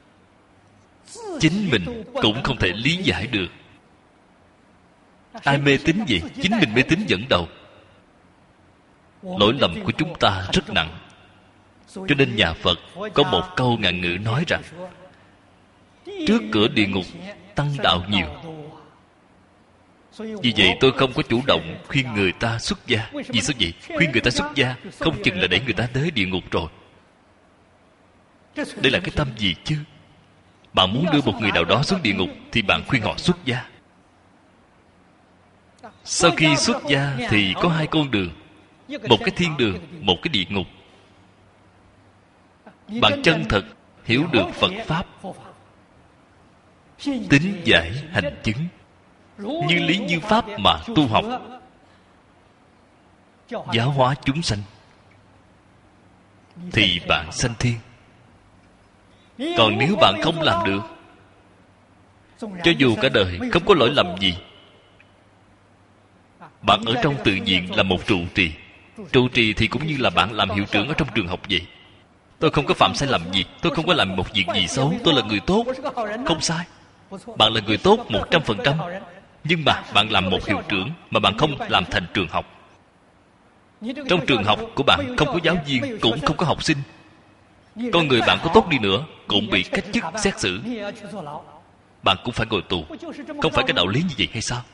chính mình cũng không thể lý giải được. Ai mê tín gì? Chính mình mê tín dẫn đầu. Lỗi lầm của chúng ta rất nặng. Cho nên nhà Phật có một câu ngạn ngữ nói rằng: trước cửa địa ngục tăng đạo nhiều. Vì vậy tôi không có chủ động khuyên người ta xuất gia. Vì sao vậy? Khuyên người ta xuất gia không chừng là đẩy người ta tới địa ngục rồi. Đây là cái tâm gì chứ? Bạn muốn đưa một người nào đó xuống địa ngục thì bạn khuyên họ xuất gia. Sau khi xuất gia thì có hai con đường, một cái thiên đường, một cái địa ngục. Bạn chân thật hiểu được Phật Pháp, tín giải hành chứng, như lý như pháp mà tu học, giáo hóa chúng sanh, thì bạn sanh thiên. Còn nếu bạn không làm được, cho dù cả đời không có lỗi lầm gì, bạn ở trong tự viện là một trụ trì. Trụ trì thì cũng như là bạn làm hiệu trưởng ở trong trường học vậy. Tôi không có phạm sai lầm gì, tôi không có làm một việc gì xấu, tôi là người tốt. Không sai. Bạn là người tốt một trăm phần trăm. Nhưng mà bạn làm một hiệu trưởng mà bạn không làm thành trường học. Trong trường học của bạn không có giáo viên, cũng không có học sinh. Con người bạn có tốt đi nữa cũng bị cách chức xét xử, bạn cũng phải ngồi tù. Không phải cái đạo lý như vậy hay sao?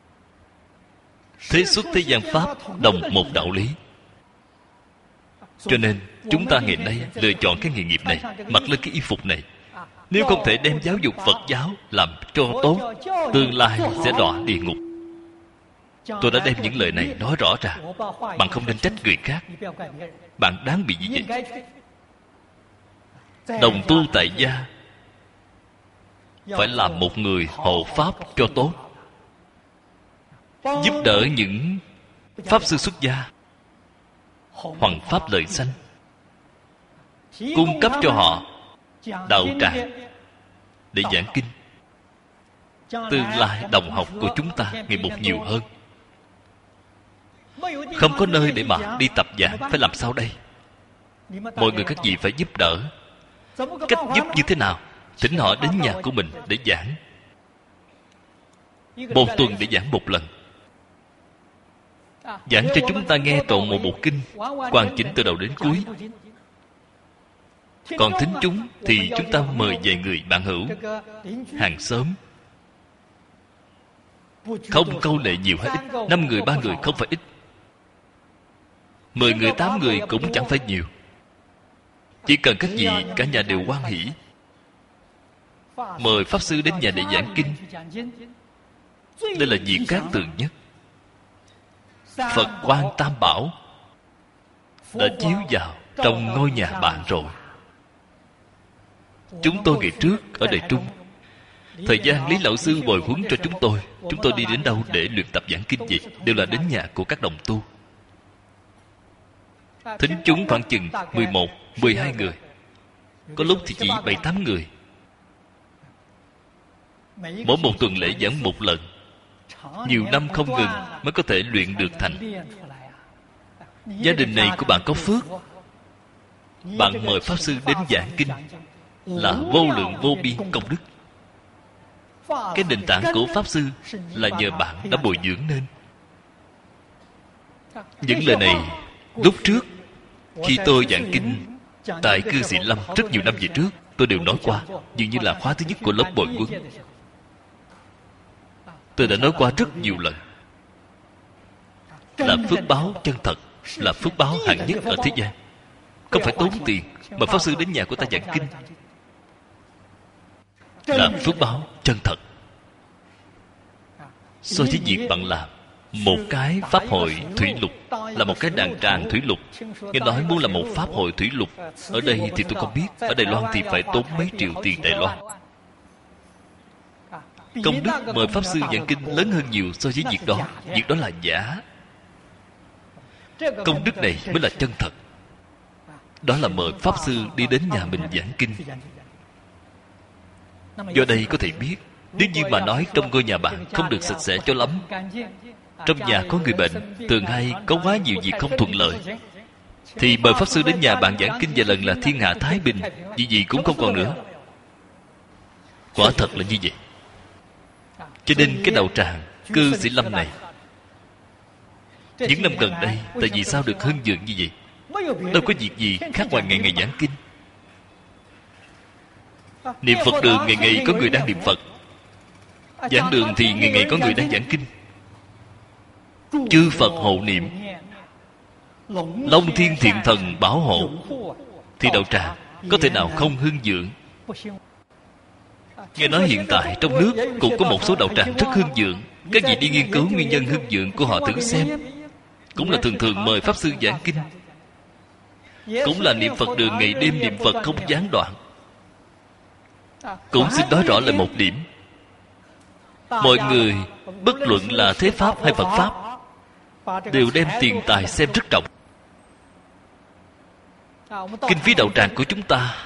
Thế xuất thế gian pháp đồng một đạo lý. Cho nên chúng ta ngày nay lựa chọn cái nghề nghiệp này, mặc lên cái y phục này. Nếu không thể đem giáo dục Phật giáo làm cho tốt, tương lai sẽ đọa địa ngục. Tôi đã đem những lời này nói rõ ràng. Bạn không nên trách người khác, bạn đáng bị như vậy. Đồng tu tại gia phải làm một người hộ pháp cho tốt, giúp đỡ những pháp sư xuất gia hoằng pháp lợi sanh, cung cấp cho họ đạo tràng để giảng kinh. Tương lai đồng học của chúng ta ngày một nhiều hơn. Không có nơi để mà đi tập giảng, phải làm sao đây? Mọi người các vị phải giúp đỡ. Cách giúp như thế nào? Thỉnh họ đến nhà của mình để giảng. Một tuần để giảng một lần. Giảng cho chúng ta nghe trọn một bộ kinh, hoàn chỉnh từ đầu đến cuối. Còn thính chúng thì chúng ta mời vài người bạn hữu, hàng xóm. Không câu nệ nhiều hay ít, năm người ba người không phải ít. Mười người tám người cũng chẳng phải nhiều. Chỉ cần các vị cả nhà đều hoan hỷ, mời Pháp Sư đến nhà để giảng kinh. Đây là việc cát tường nhất. Phật Quan Tam Bảo đã chiếu vào trong ngôi nhà bạn rồi. Chúng tôi ngày trước ở Đại Trung, thời gian Lý Lão Sư bồi huấn cho chúng tôi, chúng tôi đi đến đâu để luyện tập giảng kinh gì, đều là đến nhà của các đồng tu. Thính chúng khoảng chừng mười một, mười hai người, có lúc thì chỉ bảy tám người. Mỗi một tuần lễ giảng một lần, nhiều năm không ngừng mới có thể luyện được thành. Gia đình này của bạn có phước. Bạn mời Pháp Sư đến giảng kinh là vô lượng vô biên công đức. Cái nền tảng của Pháp Sư là nhờ bạn đã bồi dưỡng nên. Những lời này lúc trước khi tôi giảng kinh tại Cư Sĩ Lâm rất nhiều năm về trước, tôi đều nói qua, dường như là khóa thứ nhất của lớp bồi huấn. Tôi đã nói qua rất nhiều lần. Là phước báo chân thật, là phước báo hạng nhất ở thế gian. Không phải tốn tiền mà Pháp Sư đến nhà của ta giảng kinh, là phước báo chân thật. So với việc bạn làm một cái pháp hội thủy lục, là một cái đàn tràng thủy lục, nghe nói muốn là một pháp hội thủy lục, ở đây thì tôi không biết, ở Đài Loan thì phải tốn mấy triệu tiền Đài Loan. Công đức mời Pháp Sư giảng kinh lớn hơn nhiều so với việc đó. Việc đó là giả. Công đức này mới là chân thật. Đó là mời Pháp Sư đi đến nhà mình giảng kinh. Do đây có thể biết, nếu như mà nói trong ngôi nhà bạn không được sạch sẽ cho lắm, trong nhà có người bệnh, thường hay có quá nhiều việc không thuận lợi, thì mời Pháp Sư đến nhà bạn giảng kinh vài lần là thiên hạ thái bình, gì gì cũng không còn nữa. Quả thật là như vậy. Cho nên cái đạo tràng Cư Sĩ Lâm này, những năm gần đây, tại vì sao được hưng vượng như vậy? Đâu có việc gì khác ngoài ngày ngày giảng kinh. Niệm Phật đường ngày ngày có người đang niệm Phật, giảng đường thì ngày ngày có người đang giảng kinh. Chư Phật hộ niệm, Long Thiên Thiện Thần bảo hộ, thì đạo tràng có thể nào không hưng vượng? Nghe nói hiện tại trong nước cũng có một số đạo tràng rất hưng vượng. Các vị đi nghiên cứu nguyên nhân hưng vượng của họ thử xem. Cũng là thường thường mời Pháp Sư giảng kinh, cũng là niệm Phật đường ngày đêm niệm Phật không gián đoạn. Cũng xin nói rõ lại một điểm, mọi người bất luận là thế Pháp hay Phật Pháp đều đem tiền tài xem rất trọng. Kinh phí đạo tràng của chúng ta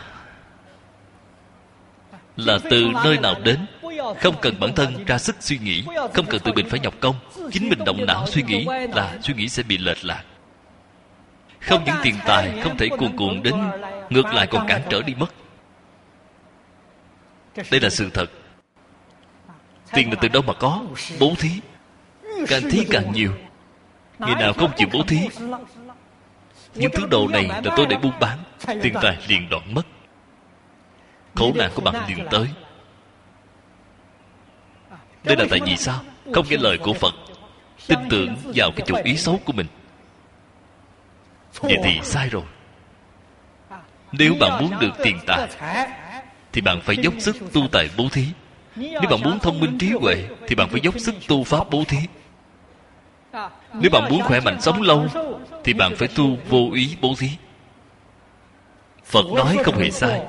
là từ nơi nào đến, không cần bản thân ra sức suy nghĩ, không cần tự mình phải nhọc công, chính mình động não suy nghĩ là suy nghĩ sẽ bị lệch lạc. Không những tiền tài không thể cuồn cuộn đến, ngược lại còn cản trở đi mất. Đây là sự thật. Tiền là từ đâu mà có? Bố thí. Càng thí càng nhiều. Ngày nào không chịu bố thí, những thứ đồ này là tôi để buôn bán, tiền tài liền đoạn mất, khổ nạn của bạn liền tới. Đây là tại vì sao? Không nghe lời của Phật, tin tưởng vào cái chủ ý xấu của mình. Vậy thì sai rồi. Nếu bạn muốn được tiền tài thì bạn phải dốc sức tu tài bố thí. Nếu bạn muốn thông minh trí huệ thì bạn phải dốc sức tu pháp bố thí. Nếu bạn muốn khỏe mạnh sống lâu thì bạn phải tu vô ý bố thí. Phật nói không hề sai.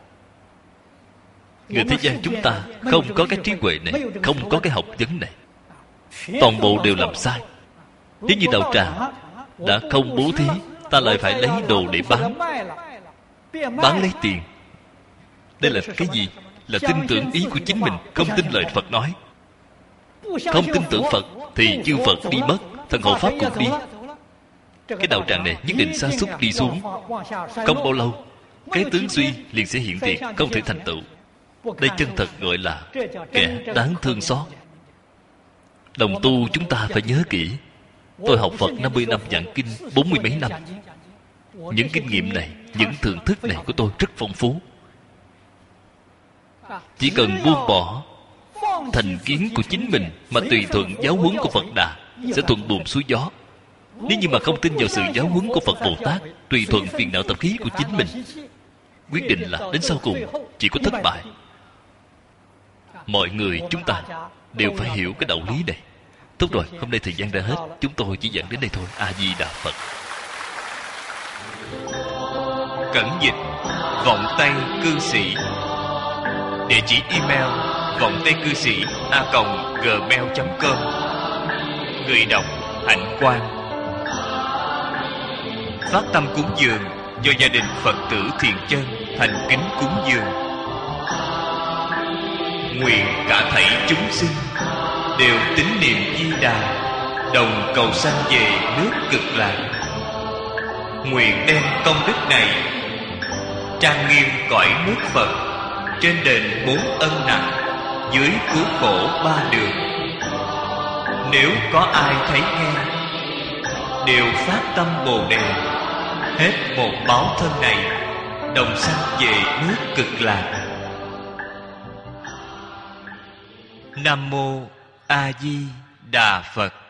Người thế gian chúng ta không có cái trí huệ này, không có cái học vấn này, toàn bộ đều làm sai. Nếu như đạo tràng đã không bố thí, ta lại phải lấy đồ để bán, bán lấy tiền. Đây là cái gì? Là tin tưởng ý của chính mình, không tin lời Phật nói. Không tin tưởng Phật thì chư Phật đi mất, thần hộ Pháp cũng đi. Cái đạo tràng này nhất định sa sút đi xuống. Không bao lâu, cái tướng suy liền sẽ hiện tiền, không thể thành tựu. Đây chân thật gọi là kẻ đáng thương xót. Đồng tu chúng ta phải nhớ kỹ. Tôi học Phật năm mươi năm, giảng kinh bốn mươi mấy năm. Những kinh nghiệm này, những thưởng thức này của tôi rất phong phú. Chỉ cần buông bỏ thành kiến của chính mình mà tùy thuận giáo huấn của Phật Đà, sẽ thuận buồm xuôi gió. Nếu như mà không tin vào sự giáo huấn của Phật Bồ Tát, tùy thuận phiền não tập khí của chính mình, quyết định là đến sau cùng chỉ có thất bại. Mọi người chúng ta đều phải hiểu cái đạo lý này. Tốt rồi, hôm nay thời gian đã hết, chúng tôi chỉ giảng đến đây thôi. A Di Đà Phật. Cẩn dịch vọng tây cư sĩ. Địa chỉ email vọng tây cư sĩ a còng gmail chấm com. Người đọc Hạnh Quang. Phát tâm cúng dường do gia đình Phật tử Thiện Chân thành kính cúng dường. Nguyện cả thảy chúng sinh đều tín niệm Di Đà, đồng cầu sanh về nước Cực Lạc. Nguyện đem công đức này trang nghiêm cõi nước Phật, trên đền bốn ân nặng, dưới cứu khổ ba đường. Nếu có ai thấy nghe, đều phát tâm Bồ Đề, hết một báo thân này, đồng sanh về nước Cực Lạc. Nam mô A Di Đà Phật.